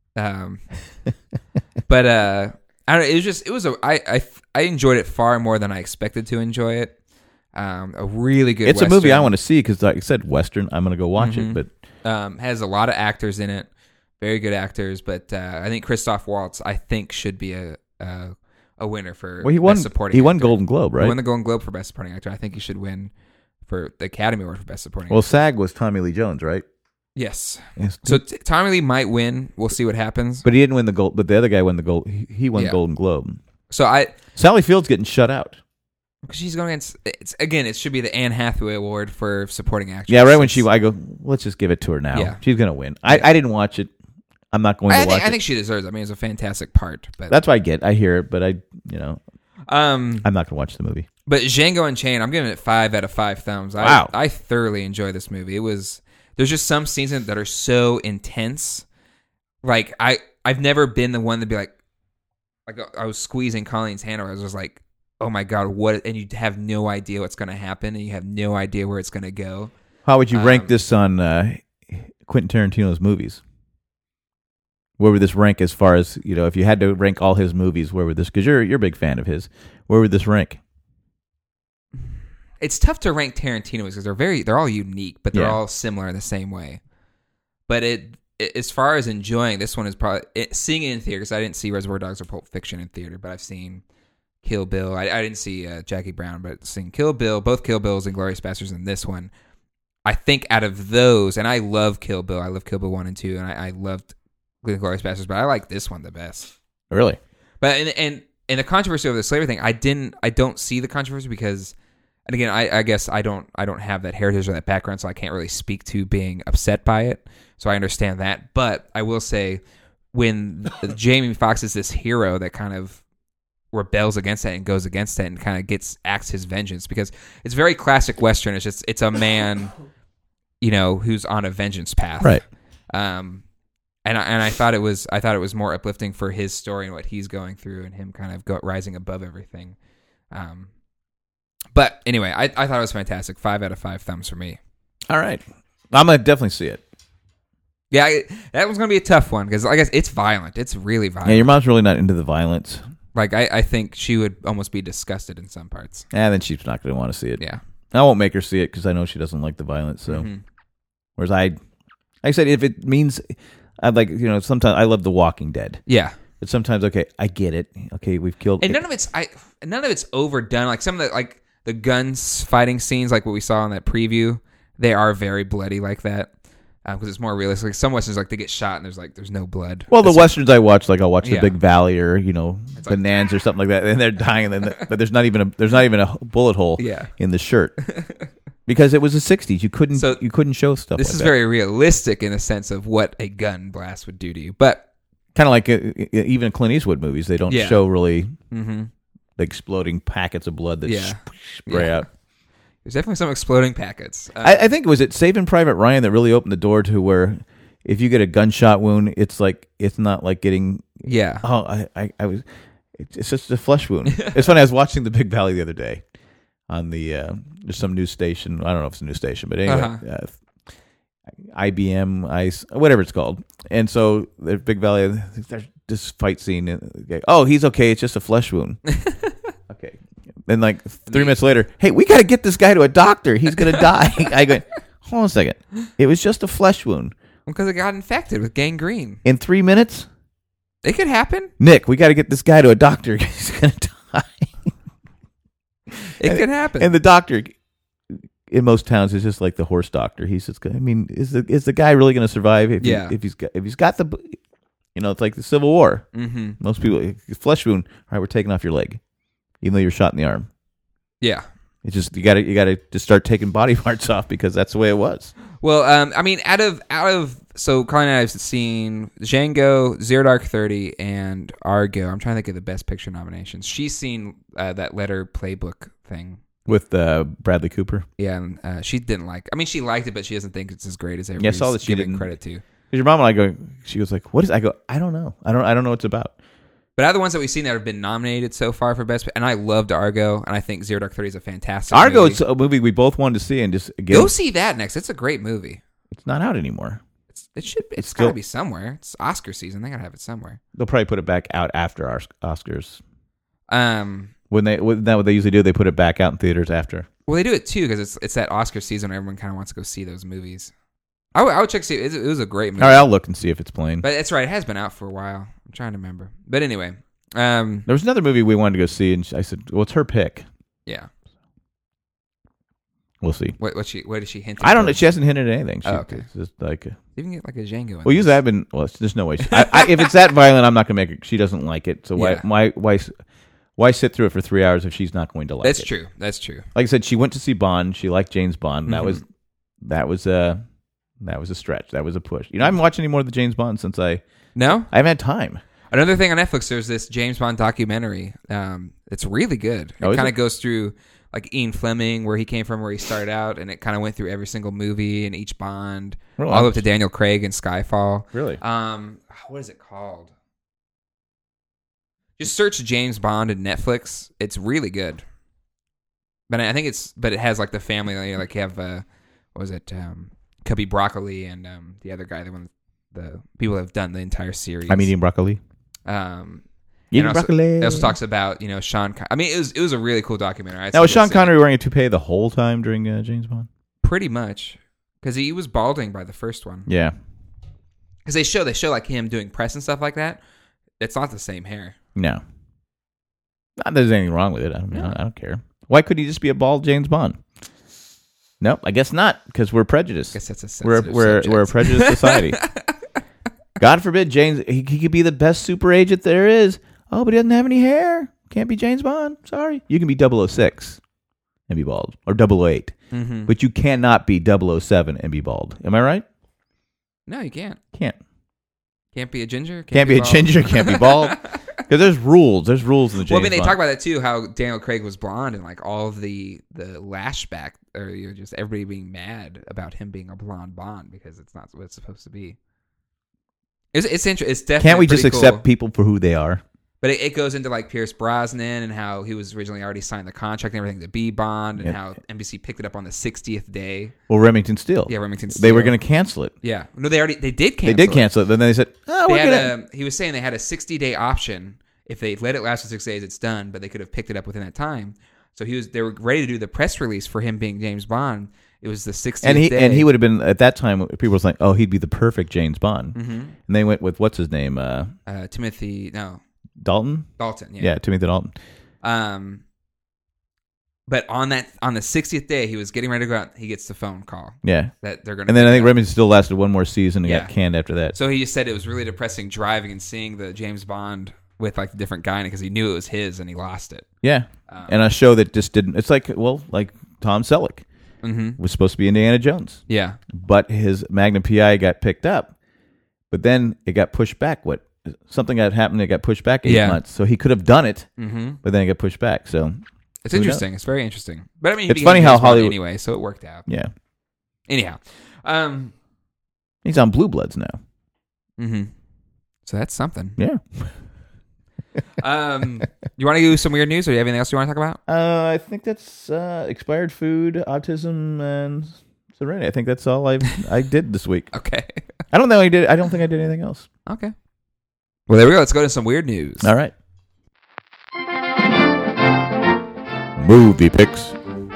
But... I don't know, I enjoyed it far more than I expected to enjoy it. A really good It's Western. A movie I want to see because, like I said, Western, I'm going to go watch it. But has a lot of actors in it. Very good actors. But I think Christoph Waltz, should be a winner for Best Supporting Actor. He won Golden Globe, right? He won the Golden Globe for Best Supporting Actor. I think he should win for the Academy Award for Best Supporting Actor. Well, SAG was Tommy Lee Jones, right? Yes. So Tommy Lee might win. We'll see what happens. But he didn't win the gold. But the other guy won the gold. He won Golden Globe. So Sally Field's getting shut out. She's going against. It should be the Anne Hathaway Award for supporting actress. Yeah, right when I go, let's just give it to her now. Yeah. She's gonna win. I didn't watch it. I'm not going to watch it. I think she deserves it. I mean, it's a fantastic part. But that's what I get. I hear it, but I'm not gonna watch the movie. But Django Unchained, I'm giving it 5 out of 5 thumbs. Wow. I thoroughly enjoyed this movie. There's just some scenes in it that are so intense. Like I've never been the one to be like I was squeezing Colleen's hand, or I was just like, oh my god, what? And you have no idea what's going to happen, and you have no idea where it's going to go. How would you rank this on Quentin Tarantino's movies? Where would this rank as far as if you had to rank all his movies? Where would this? Because you're a big fan of his. Where would this rank? It's tough to rank Tarantino because they're all unique, but they're all similar in the same way. But as far as enjoying, this one is probably seeing it in theater, because I didn't see Reservoir Dogs or Pulp Fiction in theater, but I've seen Kill Bill. I didn't see Jackie Brown, but seeing Kill Bill, both Kill Bills and Inglourious Basterds, and this one, I think out of those, and I love Kill Bill. I love Kill Bill 1 and 2, and I loved Inglourious Basterds, but I like this one the best. Really? But and the controversy over the slavery thing, I don't see the controversy because. And again, I guess I don't have that heritage or that background, so I can't really speak to being upset by it. So I understand that. But I will say, when Jamie Foxx is this hero that kind of rebels against that and goes against it and kind of acts his vengeance, because it's very classic Western. It's a man, who's on a vengeance path, right? And I thought it was more uplifting for his story and what he's going through and him kind of rising above everything. But anyway, I thought it was fantastic. 5 out of 5 thumbs for me. All right. I'm going to definitely see it. Yeah, that one's going to be a tough one because I guess it's violent. It's really violent. Yeah, your mom's really not into the violence. Like, I think she would almost be disgusted in some parts. Yeah, then she's not going to want to see it. Yeah. I won't make her see it because I know she doesn't like the violence. So, whereas like I said, if it means, I'd like, sometimes I love The Walking Dead. Yeah. But sometimes, okay, I get it. Okay, we've killed. And none of it's overdone. Like some of the guns fighting scenes, like what we saw in that preview, they are very bloody like that because it's more realistic. Like some westerns, like they get shot and there's no blood. Well, the westerns I watch, like I'll watch The Big Valley or Bonanza or something like that, and they're dying, but there's not even a bullet hole in the shirt because it was the '60s. You couldn't show stuff. This is very realistic in the sense of what a gun blast would do to you, but kind of like even Clint Eastwood movies, they don't show really. Exploding packets of blood that spray out. There's definitely some exploding packets. I think was it Saving Private Ryan that really opened the door to where if you get a gunshot wound, it's not like getting. Yeah. Oh, I was. It's just a flesh wound. It's funny. I was watching The Big Valley the other day on the there's some news station. I don't know if it's a news station, but anyway, IBM, ICE, whatever it's called. And so the Big Valley, there's this fight scene. Oh, he's okay. It's just a flesh wound. Okay. Then like 3 minutes later, hey, we got to get this guy to a doctor. He's gonna die. I go, hold on a second. It was just a flesh wound. Because it got infected with gangrene. In 3 minutes. It could happen. Nick, we got to get this guy to a doctor. He's going to die. It could happen. And the doctor in most towns is just like the horse doctor. He's just I mean, is the guy really going to survive if he's got the it's like the Civil War. Mm-hmm. Most people flesh wound, all right, we're taking off your leg. Even though you're shot in the arm. Yeah. It's just you got to just start taking body parts off because that's the way it was. Well, I mean, out of so Colleen and I have seen Django, Zero Dark 30, and Argo. I'm trying to think of the Best Picture nominations. She's seen that Letter Playbook thing with Bradley Cooper. Yeah, and she didn't like. I mean, she liked it, but she doesn't think it's as great as everybody's I saw that she giving didn't credit to. Because your mom and I go, she was like, "What is?" I go, "I don't know. I don't know what it's about." But out of the ones that we've seen that have been nominated so far for Best, and I loved Argo, and I think Zero Dark 30 is a fantastic Argo, movie. it's a movie we both wanted to see, and just go see that next. It's a great movie. It's not out anymore. It's got to be somewhere. It's Oscar season. They got to have it somewhere. They'll probably put it back out after our Oscars. Isn't that what they usually do? They put it back out in theaters after. Well, they do it too because it's that Oscar season where everyone kind of wants to go see those movies. I would check to see. It was a great movie. All right, I'll look and see if it's playing. But that's right. It has been out for a while. I'm trying to remember. But anyway. There was another movie we wanted to go see, and I said, well, it's her pick. Yeah. We'll see. What did she hint at? I don't know. She hasn't hinted at anything. Okay. It's just like even get like a Django. Well, usually I've been. Well, there's no way. If it's that violent, I'm not going to make her. She doesn't like it. So why sit through it for 3 hours if she's not going to like it? That's true. That's true. Like I said, she went to see Bond. She liked James Bond. Mm-hmm. That was a stretch. That was a push. I haven't watched any more of the James Bond since I haven't had time. Another thing on Netflix, there's this James Bond documentary. It's really good. It kind of goes through like Ian Fleming, where he came from, where he started out, and it kind of went through every single movie and each Bond, all the way up to Daniel Craig and Skyfall. Really? What is it called? Just search James Bond in Netflix. It's really good. But I think it has like the family, like you have what was it? Cubby Broccoli and the other guy, the people that have done the entire series. I'm eating broccoli. Eating broccoli. It also talks about Sean. I mean, it was a really cool documentary. Now was Sean Connery wearing a toupee the whole time during James Bond? Pretty much, because he was balding by the first one. Yeah. Because they show like him doing press and stuff like that. It's not the same hair. No. Not that there's anything wrong with it. I mean, I don't care. Why couldn't he just be a bald James Bond? Nope, I guess not, because we're prejudiced. I guess that's a sensitive subject. We're a prejudiced society. God forbid James he could be the best super agent there is. Oh, but he doesn't have any hair. Can't be James Bond. Sorry. You can be 006 and be bald, or 008. Mm-hmm. But you cannot be 007 and be bald. Am I right? No, you can't. Can't be a ginger. Can't be a ginger. Can't be bald. Because there's rules. There's rules in the James Bond. Well, I mean, they talk about that too. How Daniel Craig was blonde, and like all of the lashback, or just everybody being mad about him being a blonde Bond because it's not what it's supposed to be. It's interesting. It's definitely. Can't we just accept people for who they are? But it goes into like Pierce Brosnan and how he was originally already signed the contract and everything to be Bond, and how NBC picked it up on the 60th day. Well, Remington Steele. Yeah, Remington Steele. They were going to cancel it. Yeah. No, they did cancel it. They did cancel it. Then they said, he was saying they had a 60-day option. If they let it last for 6 days, it's done, but they could have picked it up within that time. So they were ready to do the press release for him being James Bond. It was the 60th day. And he would have been, at that time, people were like, oh, he'd be the perfect James Bond. Mm-hmm. And they went with, what's his name? Timothy, no. Dalton? Dalton, yeah. Yeah, Timothy Dalton. But on the 60th day, he was getting ready to go out. He gets the phone call. Yeah. That they're going. And then I think Remington still lasted one more season and got canned after that. So he just said it was really depressing driving and seeing the James Bond with like the different guy in it because he knew it was his and he lost it. Yeah. And a show that just didn't. It's like Tom Selleck was supposed to be Indiana Jones. Yeah. But his Magnum PI got picked up. But then it got pushed back. Something that happened, it got pushed back 8 months. So he could have done it, but then it got pushed back. So it's interesting. It's very interesting. But I mean, it's funny how Hollywood anyway, so it worked out. Yeah. Anyhow, He's on Blue Bloods now. Mm-hmm. So that's something. Yeah. You want to do some weird news, or do you have anything else you want to talk about? I think that's expired food, autism, and serenity. I think that's all I did this week. Okay. I don't think I did anything else. Okay. Well, there we go. Let's go to some weird news. All right. Movie picks.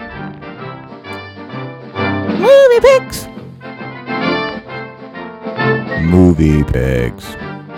Movie picks. Movie picks.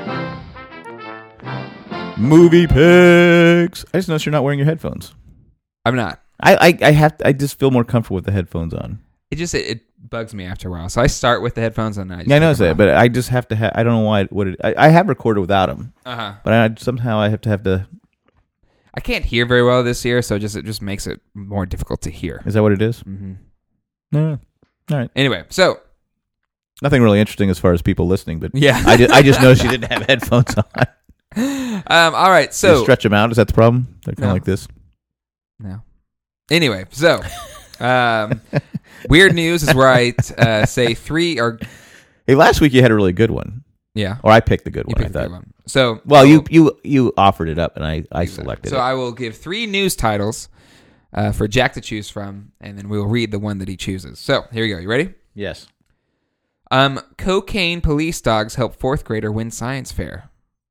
Movie picks. I just noticed you're not wearing your headphones. I'm not. I just feel more comfortable with the headphones on. It bugs me after a while. So I start with the headphones and I noticed that, but I just have to have. I don't know why. I have recorded without them. But somehow I have to. I can't hear very well this year, so it just makes it more difficult to hear. Is that what it is? Mm-hmm. No. All right. Anyway, so nothing really interesting as far as people listening, but yeah, I just noticed you didn't have headphones on. All right, so you stretch them out. Is that the problem? They're kind of like this. No. Anyway, so weird news is where I say three or. Hey, last week you had a really good one. Yeah. Or I picked the good one. I thought. So you offered it up and I selected it. So I will give 3 news titles for Jack to choose from, and then we will read the one that he chooses. So here we go. You ready? Yes. Cocaine police dogs help 4th grader win science fair.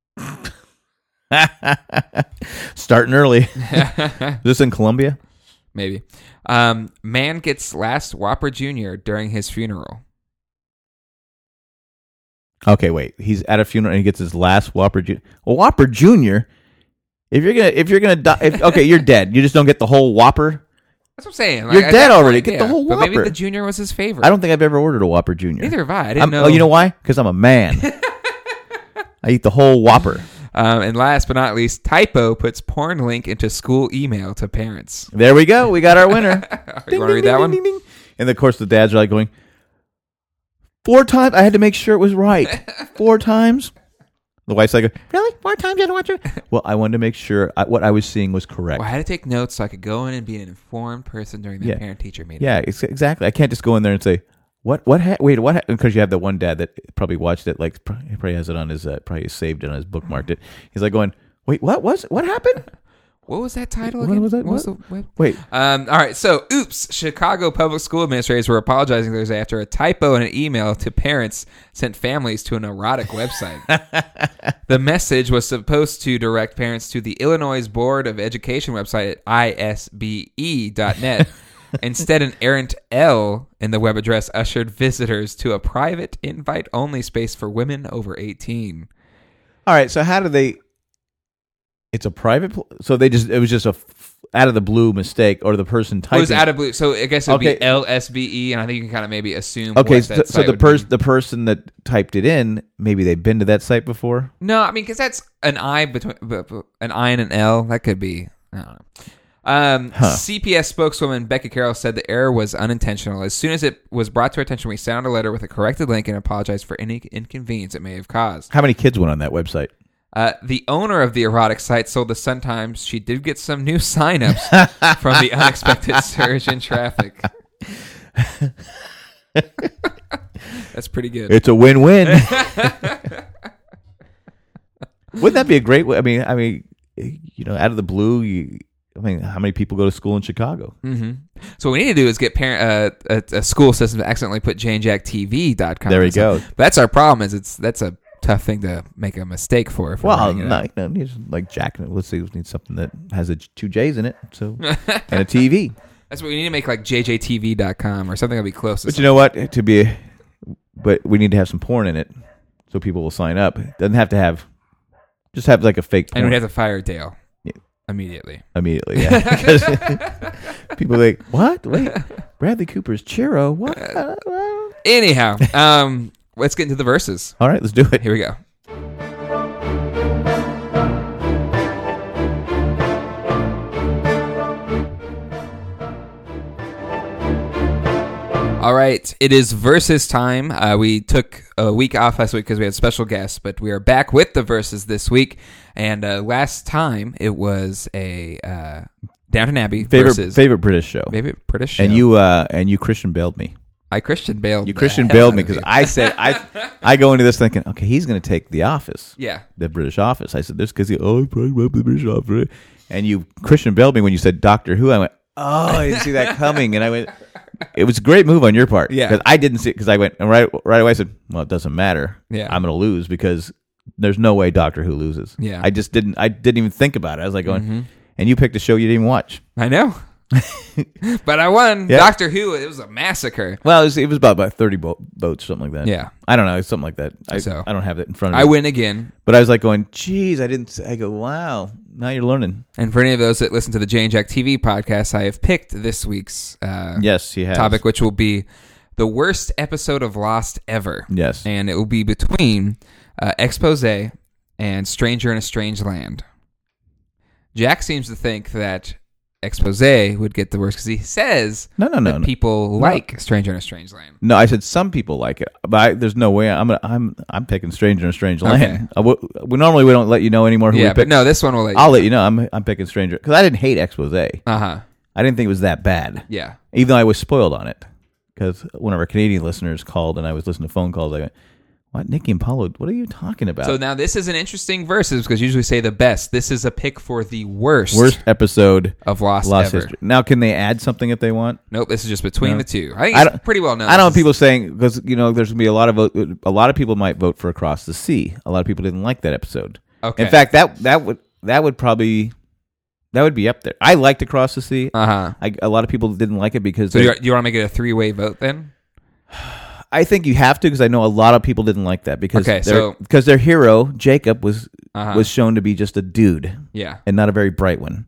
Starting early. Is this in Colombia? Maybe. Man gets last Whopper Jr. during his funeral. Okay, wait. He's at a funeral and he gets his last Whopper Jr. Well, Whopper Jr. If you're gonna die, okay, you're dead. You just don't get the whole Whopper. That's what I'm saying. You're dead already. Get the whole Whopper. But maybe the Junior was his favorite. I don't think I've ever ordered a Whopper Jr. Neither have I. I didn't know. Oh, you know why? Because I'm a man. I eat the whole Whopper. And last but not least, Typo puts porn link into school email to parents. There we go. We got our winner. You want to read that one? Ding, ding. And of course, the dads are like going, 4 times? I had to make sure it was right. 4 times? The wife's like, really? 4 times you had to watch it? Well, I wanted to make sure what I was seeing was correct. Well, I had to take notes so I could go in and be an informed person during the parent-teacher meeting. Yeah, exactly. I can't just go in there and say, what happened? Because you have the one dad that probably watched it, like, he probably has it on his, probably saved it on his bookmarked it. He's like going, wait, what happened? What was that title again? What was that? Wait. All right. So, oops. Chicago public school administrators were apologizing Thursday after a typo in an email to parents sent families to an erotic website. The message was supposed to direct parents to the Illinois Board of Education website at isbe.net. Instead, an errant L in the web address ushered visitors to a private invite-only space for women over 18. All right. So how do they... It's a private... So it was just a out of the blue mistake, or the person typing... It was out of blue. So I guess it would be LSBE, and I think you can kind of maybe assume... Okay, so the person that typed it in, maybe they've been to that site before? No, I mean, because that's an I between an I and an L. That could be... I don't know. CPS spokeswoman Becca Carroll said the error was unintentional. As soon as it was brought to our attention, we sent out a letter with a corrected link and apologized for any inconvenience it may have caused. How many kids went on that website? The owner of the erotic site told the Sun-Times she did get some new signups from the unexpected surge in traffic. That's pretty good. It's a win-win. Wouldn't that be a great way? I mean, out of the blue, how many people go to school in Chicago? Mm-hmm. So what we need to do is get a school system to accidentally put JaneJackTV.com. There we go. But that's our problem. That's a tough thing to make a mistake for. Well, like Jack. Let's see, we need something that has 2 J's in it, so and a TV. That's what we need to make, like JJTV.com or something that'll be close. But you know what? But we need to have some porn in it, so people will sign up. It doesn't have to have. Just have like a fake porn. And we have to fire Dale. Immediately, yeah. People are like, what? Wait, Bradley Cooper's Chiro? What? Anyhow, let's get into the verses. All right, let's do it. Here we go. All right, it is versus time. We took a week off last week because we had special guests, but we are back with the verses this week. And last time it was a Downton Abbey versus favorite British show. Favorite British show. And you Christian bailed me. I Christian bailed. You Christian bailed me because I said I go into this thinking, okay, he's going to take The Office. Yeah. The British Office. I said this because he probably wrote the British Office. And you Christian bailed me when you said Doctor Who. I went, oh, I didn't see that coming. And I went, it was a great move on your part. Yeah. Because I didn't see it because I went, and right away I said, well, it doesn't matter. Yeah. I'm going to lose because there's no way Doctor Who loses. Yeah. I didn't even think about it. I was like going, and you picked a show you didn't even watch. I know. But I won. Yeah. Doctor Who, it was a massacre. Well, it was about 30 votes, something like that. Yeah. I don't know, something like that. I don't have it in front of me. I win again. But I was like going, geez, I go, wow, now you're learning. And for any of those that listen to the Jay and Jack TV podcast, I have picked this week's topic, which will be the worst episode of Lost ever. Yes. And it will be between Exposé and Stranger in a Strange Land. Jack seems to think that Exposé would get the worst because he says that people like Stranger in a Strange Land. No, I said some people like it, but there's no way I'm picking Stranger in a Strange Land. Okay. We normally don't let you know anymore who we pick. But no, this one will let you. I'll let you know. I'm picking Stranger because I didn't hate Exposé. I didn't think it was that bad. Yeah, even though I was spoiled on it because one of our Canadian listeners called and I was listening to phone calls. I went, what, Nikki and Paulo, what are you talking about? So now this is an interesting versus because usually say the best. This is a pick for the worst episode of Lost ever. History. Now, can they add something if they want? Nope, this is just between the two. I think it's pretty well known. I don't know people saying because there's going to be a lot of people might vote for Across the Sea. A lot of people didn't like that episode. Okay. In fact, that would probably be up there. I liked Across the Sea. A lot of people didn't like it because. So you want to make it a 3-way vote then? I think you have to because I know a lot of people didn't like that because their hero Jacob was shown to be just a dude, and not a very bright one.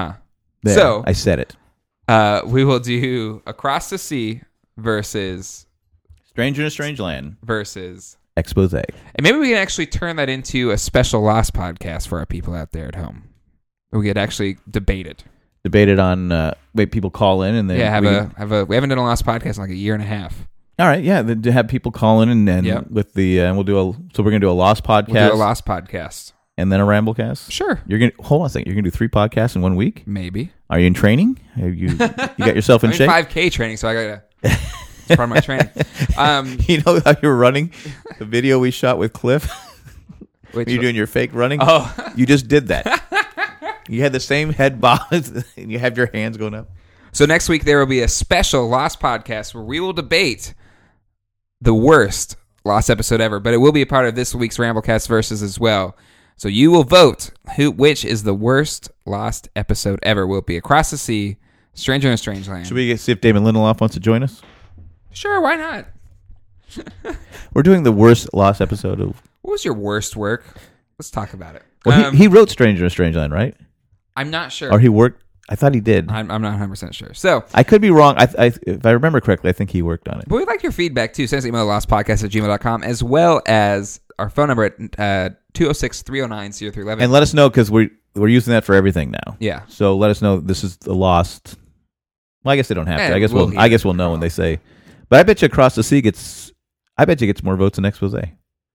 So I said it. We will do Across the Sea versus Stranger in a Strange Land versus Exposé, and maybe we can actually turn that into a special Lost podcast for our people out there at home. We could actually debate it on people call in and then we haven't done a Lost podcast in like a year and a half. All right, yeah, to have people call in and with the we're gonna do a Lost podcast. We'll do a Lost podcast and then a Ramblecast. Sure. You're gonna hold on a second. You're gonna do 3 podcasts in 1 week? Maybe. Are you in training? You got yourself in shape? 5K training, so I gotta. It's part of my training. You know how you were running the video we shot with Cliff? You're doing your fake running. Oh, you just did that. You had the same head bob, and you have your hands going up. So next week there will be a special Lost podcast where we will debate the worst Lost episode ever, but it will be a part of this week's Ramblecast versus as well. So you will vote which is the worst Lost episode ever. Will it be Across the Sea, Stranger in a Strange Land? Should we see if Damon Lindelof wants to join us? Sure, why not? We're doing the worst Lost episode of. What was your worst work? Let's talk about it. Well, he wrote Stranger in a Strange Land, right? I'm not sure. Or he worked. I thought he did. I'm not 100% sure. So I could be wrong. If I remember correctly, I think he worked on it. But we'd like your feedback, too. Send us an email at lostpodcast@gmail.com, as well as our phone number at 206-309-0311. And let us know, because we're using that for everything now. Yeah. So let us know this is the Lost. Well, I guess they don't have to. I guess we'll know when they say. But I bet you Across the Sea gets more votes than Exposé.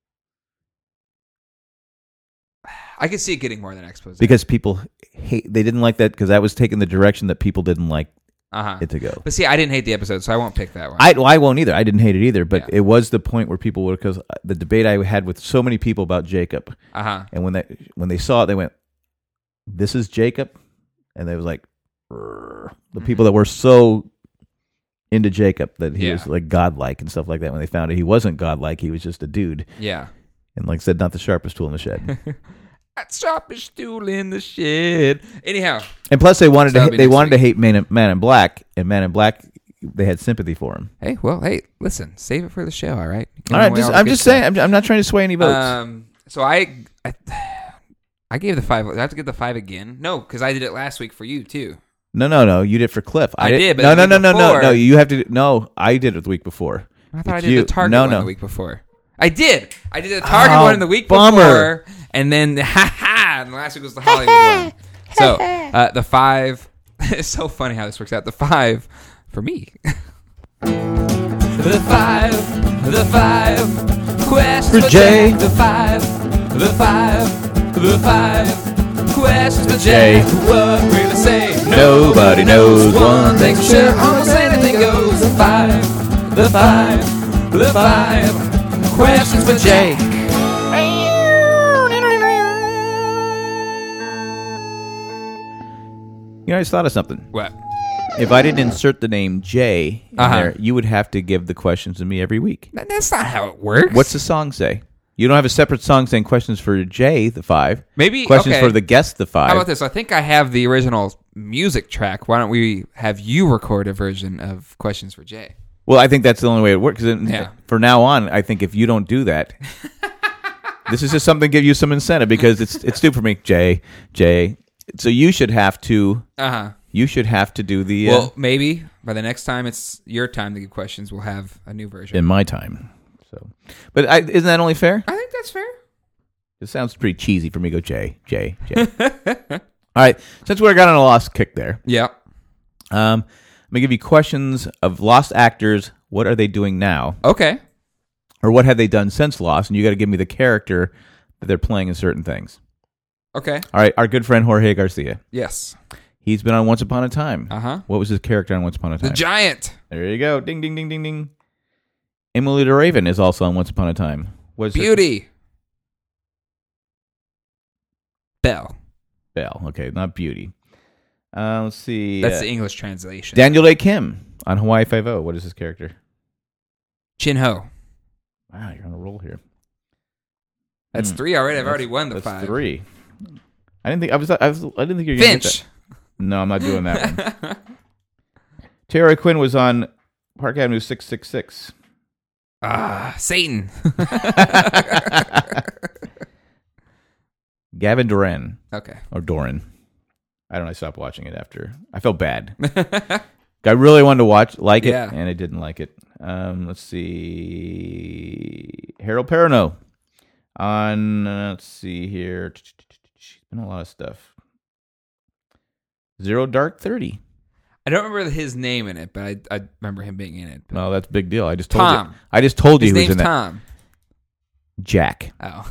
I could see it getting more than Exposé. Because people they didn't like that because that was taking the direction that people didn't like it to go. But see, I didn't hate the episode, so I won't pick that one. I won't either. I didn't hate it either, but it was the point where people were, because the debate I had with so many people about Jacob, and when they saw it, they went, "This is Jacob," and they was like, the people that were so into Jacob that he was like godlike and stuff like that. When they found out he wasn't godlike, he was just a dude. Yeah, and like I said, not the sharpest tool in the shed. That sharpest tool in the shed. Anyhow, and plus they wanted to hate Man in Black, and Man in Black, they had sympathy for him. Hey, listen, save it for the show. All right. All right. I'm just saying. I'm not trying to sway any votes. So I gave the 5. I have to give the 5 again. No, because I did it last week for you too. No. You did it for Cliff. I did. But No. You have to. No, I did it the week before. I thought I did the Target one the week before. I did the Target one the week before, and then and last week was the Hollywood one. So the 5. It's so funny how this works out. The 5 for me. The 5 questions for Jay. The 5 questions for Jay. What will I say? Nobody knows. One thing for sure, almost anything goes. The The five questions for Jay. You know, I just thought of something. What? If I didn't insert the name Jay in there, you would have to give the questions to me every week. That's not how it works. What's the song say? You don't have a separate song saying questions for Jay, the 5. Maybe questions for the guest, the 5. How about this? I think I have the original music track. Why don't we have you record a version of questions for Jay? Well, I think that's the only way it works. For now on, I think if you don't do that, this is just something to give you some incentive because it's due for me, Jay. So you should have to. You should have to do the. Well, maybe by the next time it's your time to give questions, we'll have a new version. In my time. So, but isn't that only fair? I think that's fair. It sounds pretty cheesy for me to go Jay. All right, since we got on a lost kick there. Yeah. I'm going to give you questions of lost actors. What are they doing now? Okay. Or what have they done since Lost? And you got to give me the character that they're playing in certain things. Okay. All right, our good friend Jorge Garcia. Yes. He's been on Once Upon a Time. What was his character on Once Upon a Time? The Giant. There you go. Ding, ding, ding, ding, ding. Emily the Raven is also on Once Upon a Time. Beauty. Belle. Okay, not Beauty. Let's see. That's the English translation. Daniel Day Kim on Hawaii Five-0. What is his character? Chin Ho. Wow, you're on a roll here. That's 3 already. I've already won the 5. That's 3. I didn't think you were going to get that. No, I'm not doing that one. Tara Quinn was on Park Avenue 666. Satan. Gavin Doran. Okay. Or Doran. I don't know. I stopped watching it after. I felt bad. I really wanted to like it, and I didn't like it. Let's see. Harold Perrineau on, let's see here. She's been a lot of stuff. Zero Dark 30. I don't remember his name in it, but I remember him being in it. But... No, that's a big deal. I just told Tom. you. I just told you his he was in name's that. Tom. Jack. Oh.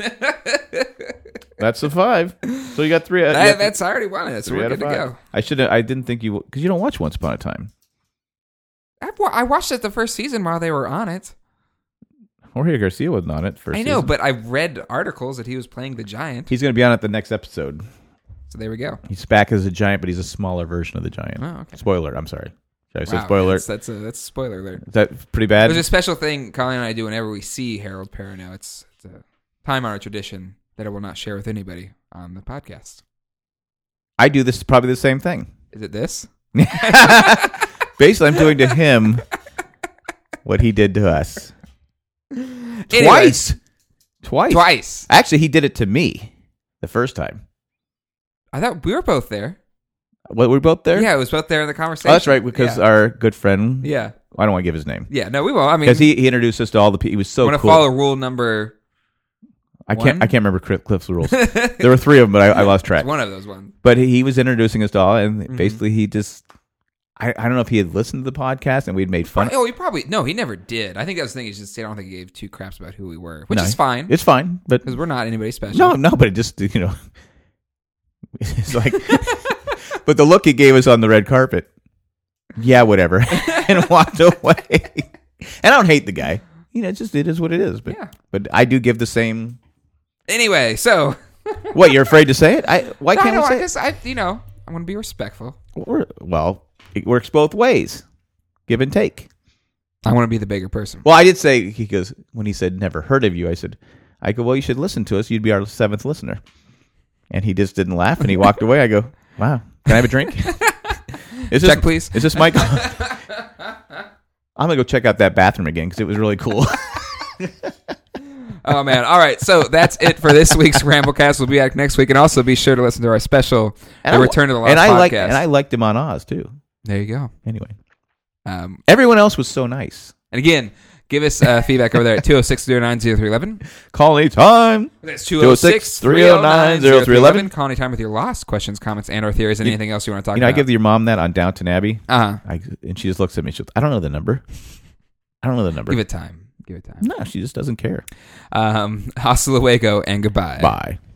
That's the 5. So you got 3. That's I already won it. So we're good to go. I didn't think you, because you don't watch Once Upon a Time. I watched it the first season while they were on it. Jorge Garcia wasn't on it first I know, season. but I read articles that he was playing the Giant. He's going to be on it the next episode. So there we go. He's back as a Giant, but he's a smaller version of the Giant. Oh, okay. Spoiler, I'm sorry. Should I say spoiler? That's a spoiler alert. Is that pretty bad? There's a special thing Colleen and I do whenever we see Harold Perrineau. It's a time-honored tradition that I will not share with anybody on the podcast. I do this probably the same thing. Is it this? Basically, I'm doing to him what he did to us. Anyway. Twice. Actually, he did it to me the first time. I thought we were both there. What, were we both there? Yeah, it was both there in the conversation. Oh, that's right, because our good friend... Yeah. I don't want to give his name. Yeah, no, we won't. I mean... Because he introduced us to all the people. He was so cool. Want to follow rule number... I can't remember Cliff's rules. There were 3 of them, but I lost track. One of those ones. But he was introducing us to all, and basically he just... I don't know if he had listened to the podcast and we'd made fun. Oh, he probably... No, he never did. I think that was the thing. Is just I don't think he gave 2 craps about who we were. Which is fine. It's fine. Because we're not anybody special. No, but it just, It's like... But the look he gave us on the red carpet, yeah, whatever, and walked away. And I don't hate the guy. It is what it is. But I do give the same. Anyway, so what? You're afraid to say it? Why can't we say it? I want to be respectful. Well, it works both ways, give and take. I want to be the bigger person. Well, I did say when he said never heard of you, I go, well, you should listen to us. You'd be our 7th listener. And he just didn't laugh, and he walked away. I go, wow. Can I have a drink? Check, please. Is this Michael? I'm going to go check out that bathroom again because it was really cool. Oh, man. All right. So that's it for this week's Ramblecast. We'll be back next week. And also be sure to listen to our special, The Return of the Lost podcast. And I liked him on Oz, too. There you go. Anyway. Everyone else was so nice. And again, give us feedback over there at 206-309-0311. Call anytime. That's 206-309-0311. Call anytime with your lost questions, comments, and or theories, and anything else you want to talk about. I give your mom that on Downton Abbey. And she just looks at me. She goes, I don't know the number. Give it time. No, she just doesn't care. Hasta luego and goodbye. Bye.